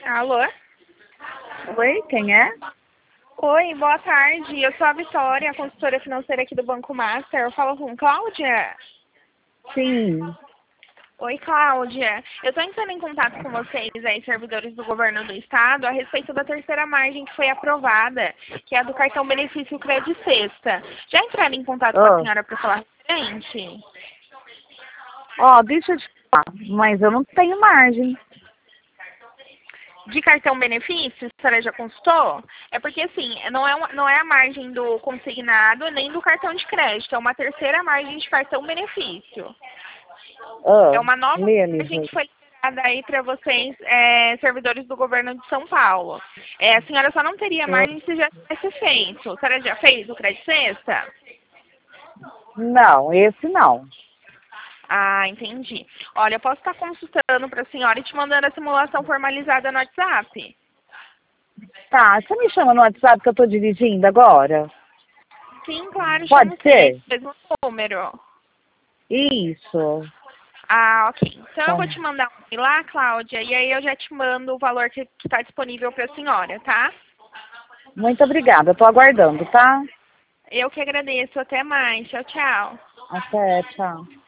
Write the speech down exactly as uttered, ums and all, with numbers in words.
Alô? Oi, quem é? Oi, boa tarde. Eu sou a Vitória, a consultora financeira aqui do Banco Master. Eu falo com Cláudia? Sim. Oi, Cláudia. Eu estou entrando em contato com vocês aí, servidores do governo do estado, a respeito da terceira margem que foi aprovada, que é a do cartão benefício Crédito Sexta. Já entraram em contato com a Ó, senhora para falar referente? ó, deixa eu te falar, mas eu não tenho margem. De cartão benefício, a senhora já consultou? É porque, assim, não é, uma- não é a margem do consignado nem do cartão de crédito, é uma terceira margem de cartão benefício. É Ó, uma nova lê margem ali. que foi liberada aí para vocês, é, servidores do governo de São Paulo. É, a senhora só não teria margem se já tivesse feito. A senhora já fez o crédito sexta? Não, esse não. Ah, entendi. Olha, eu posso estar consultando para a senhora e te mandando a simulação formalizada no WhatsApp? Tá, você me chama no WhatsApp que eu tô dirigindo agora? Sim, claro, Pode chamo sim. ser? Mesmo número. Isso. Ah, ok. Então eu Tá. vou te mandar um e-mail lá, Cláudia, e aí eu já te mando o valor que está disponível para a senhora, tá? Muito obrigada, eu tô aguardando, tá? Eu que agradeço. Até mais. Tchau, tchau. Até, tchau.